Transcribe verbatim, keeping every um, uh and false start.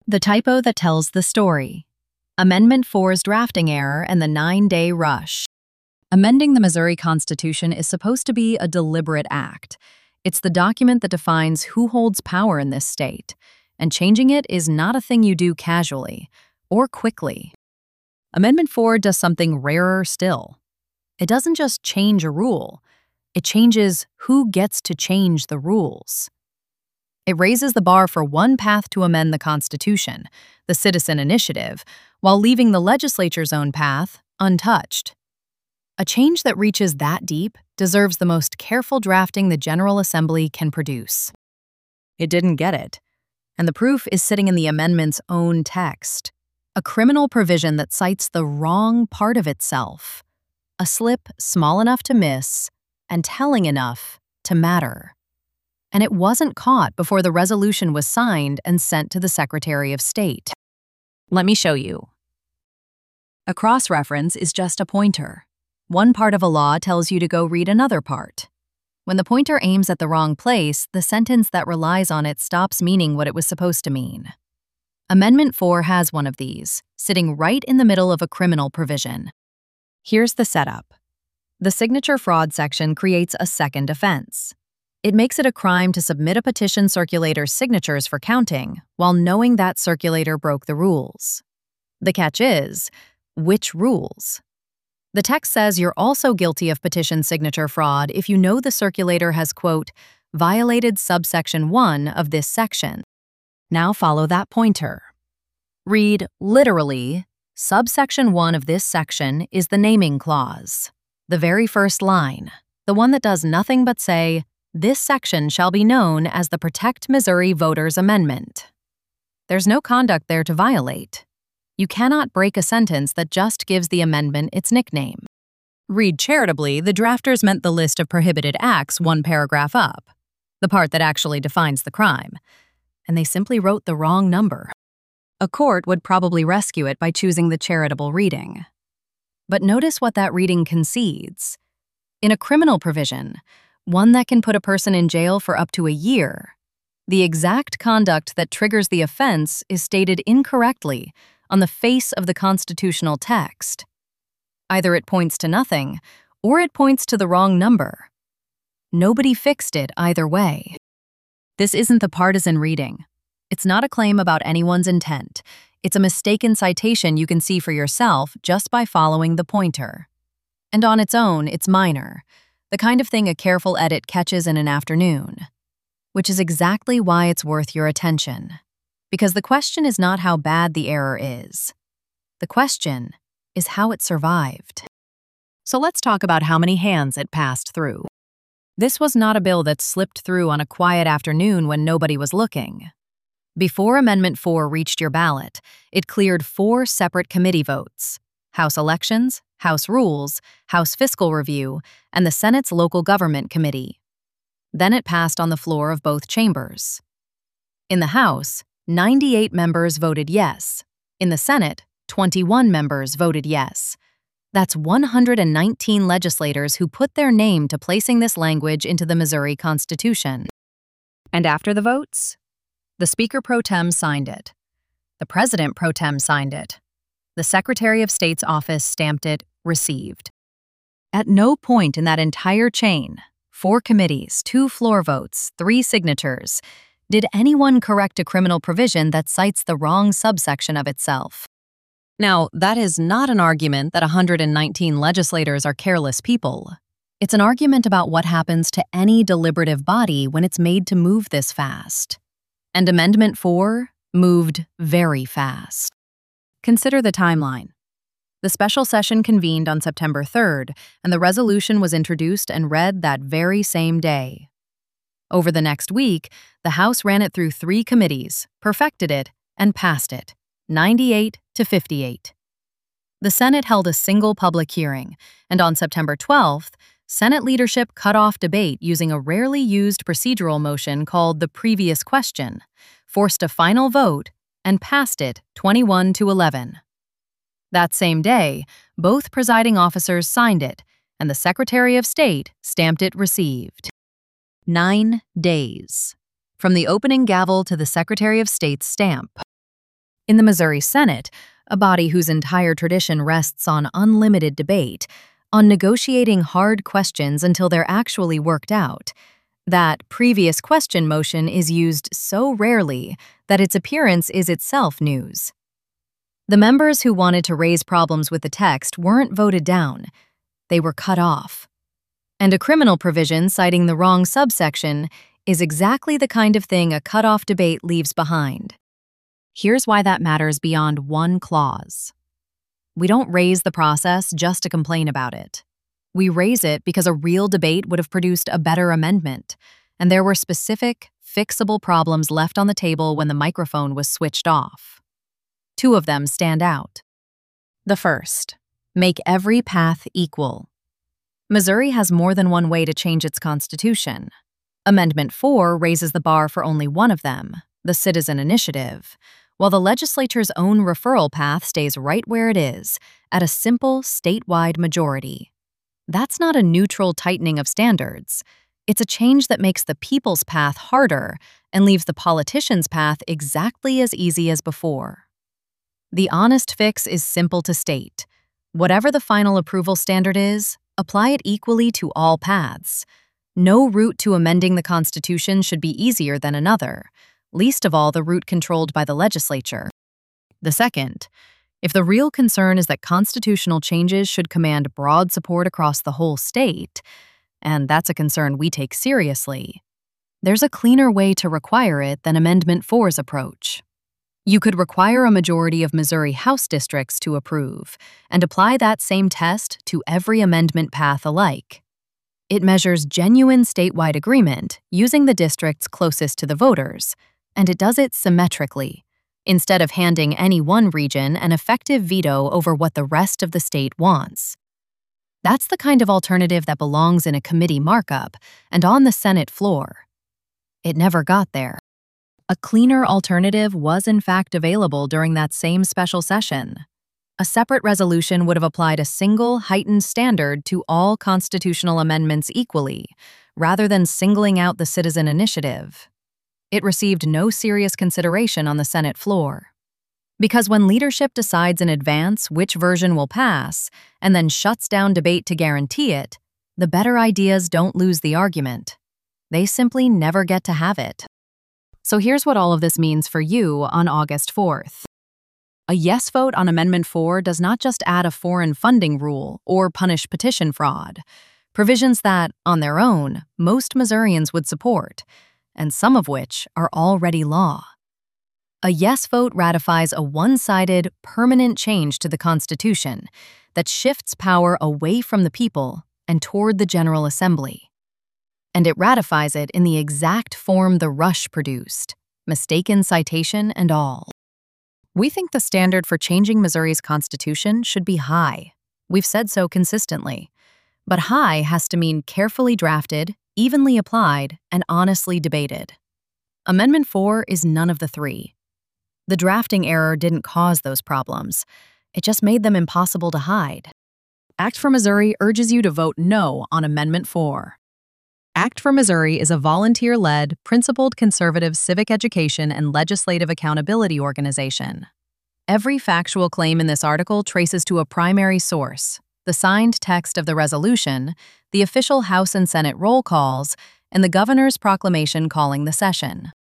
The typo that tells the story. Amendment four's drafting error and the nine-day rush. Amending the Missouri Constitution is supposed to be a deliberate act. It's the document that defines who holds power in this state, and changing it is not a thing you do casually or quickly. Amendment four does something rarer still. It doesn't just change a rule, it changes who gets to change the rules. It raises the bar for one path to amend the Constitution, the citizen initiative, while leaving the legislature's own path untouched. A change that reaches that deep deserves the most careful drafting the General Assembly can produce. It didn't get it, and the proof is sitting in the amendment's own text, a criminal provision that cites the wrong part of itself, a slip small enough to miss and telling enough to matter. And it wasn't caught before the resolution was signed and sent to the Secretary of State. Let me show you. A cross-reference is just a pointer. One part of a law tells you to go read another part. When the pointer aims at the wrong place, the sentence that relies on it stops meaning what it was supposed to mean. Amendment four has one of these, sitting right in the middle of a criminal provision. Here's the setup. The signature fraud section creates a second offense. It makes it a crime to submit a petition circulator's signatures for counting while knowing that circulator broke the rules. The catch is, which rules? The text says you're also guilty of petition signature fraud if you know the circulator has, quote, violated subsection one of this section. Now follow that pointer. Read literally, subsection one of this section is the naming clause, the very first line, the one that does nothing but say, this section shall be known as the Protect Missouri Voters Amendment. There's no conduct there to violate. You cannot break a sentence that just gives the amendment its nickname. Read charitably, the drafters meant the list of prohibited acts one paragraph up, the part that actually defines the crime, and they simply wrote the wrong number. A court would probably rescue it by choosing the charitable reading. But notice what that reading concedes. In a criminal provision, one that can put a person in jail for up to a year, the exact conduct that triggers the offense is stated incorrectly on the face of the constitutional text. Either it points to nothing, or it points to the wrong number. Nobody fixed it either way. This isn't the partisan reading. It's not a claim about anyone's intent. It's a mistaken citation you can see for yourself just by following the pointer. And on its own, it's minor, the kind of thing a careful edit catches in an afternoon. Which is exactly why it's worth your attention. Because the question is not how bad the error is. The question is how it survived. So let's talk about how many hands it passed through. This was not a bill that slipped through on a quiet afternoon when nobody was looking. Before Amendment four reached your ballot, it cleared four separate committee votes: House Elections, House Rules, House Fiscal Review, and the Senate's Local Government Committee. Then it passed on the floor of both chambers. In the House, ninety-eight members voted yes. In the Senate, twenty-one members voted yes. That's one hundred nineteen legislators who put their name to placing this language into the Missouri Constitution. And after the votes, the Speaker Pro Tem signed it. The President Pro Tem signed it. The Secretary of State's office stamped it received. At no point in that entire chain, four committees, two floor votes, three signatures, did anyone correct a criminal provision that cites the wrong subsection of itself. Now, that is not an argument that one hundred nineteen legislators are careless people. It's an argument about what happens to any deliberative body when it's made to move this fast. And Amendment four moved very fast. Consider the timeline. The special session convened on September third, and the resolution was introduced and read that very same day. Over the next week, the House ran it through three committees, perfected it, and passed it, ninety-eight to fifty-eight. The Senate held a single public hearing, and on September twelfth, Senate leadership cut off debate using a rarely used procedural motion called the previous question, forced a final vote, and passed it twenty-one to eleven. That same day, both presiding officers signed it, and the Secretary of State stamped it received. Nine days. From the opening gavel to the Secretary of State's stamp. In the Missouri Senate, a body whose entire tradition rests on unlimited debate, on negotiating hard questions until they're actually worked out, that previous question motion is used so rarely that its appearance is itself news. The members who wanted to raise problems with the text weren't voted down, they were cut off. And a criminal provision citing the wrong subsection is exactly the kind of thing a cut-off debate leaves behind. Here's why that matters beyond one clause. We don't raise the process just to complain about it. We raise it because a real debate would have produced a better amendment, and there were specific, fixable problems left on the table when the microphone was switched off. Two of them stand out. The first, make every path equal. Missouri has more than one way to change its constitution. Amendment four raises the bar for only one of them, the citizen initiative, while the legislature's own referral path stays right where it is, at a simple statewide majority. That's not a neutral tightening of standards. It's a change that makes the people's path harder and leaves the politician's path exactly as easy as before. The honest fix is simple to state. Whatever the final approval standard is, apply it equally to all paths. No route to amending the Constitution should be easier than another, least of all the route controlled by the legislature. The second, if the real concern is that constitutional changes should command broad support across the whole state, and that's a concern we take seriously, there's a cleaner way to require it than Amendment four's approach. You could require a majority of Missouri House districts to approve, and apply that same test to every amendment path alike. It measures genuine statewide agreement using the districts closest to the voters, and it does it symmetrically, instead of handing any one region an effective veto over what the rest of the state wants. That's the kind of alternative that belongs in a committee markup and on the Senate floor. It never got there. A cleaner alternative was in fact available during that same special session. A separate resolution would have applied a single heightened standard to all constitutional amendments equally, rather than singling out the citizen initiative. It received no serious consideration on the Senate floor. Because when leadership decides in advance which version will pass, and then shuts down debate to guarantee it, the better ideas don't lose the argument. They simply never get to have it. So here's what all of this means for you on August fourth. A yes vote on Amendment four does not just add a foreign funding rule or punish petition fraud, provisions that, on their own, most Missourians would support, and some of which are already law. A yes vote ratifies a one-sided, permanent change to the Constitution that shifts power away from the people and toward the General Assembly. And it ratifies it in the exact form the rush produced, mistaken citation and all. We think the standard for changing Missouri's Constitution should be high. We've said so consistently. But high has to mean carefully drafted, evenly applied, and honestly debated. Amendment four is none of the three. The drafting error didn't cause those problems. It just made them impossible to hide. Act for Missouri urges you to vote no on Amendment four. Act for Missouri is a volunteer-led, principled conservative civic education and legislative accountability organization. Every factual claim in this article traces to a primary source, the signed text of the resolution, the official House and Senate roll calls, and the governor's proclamation calling the session.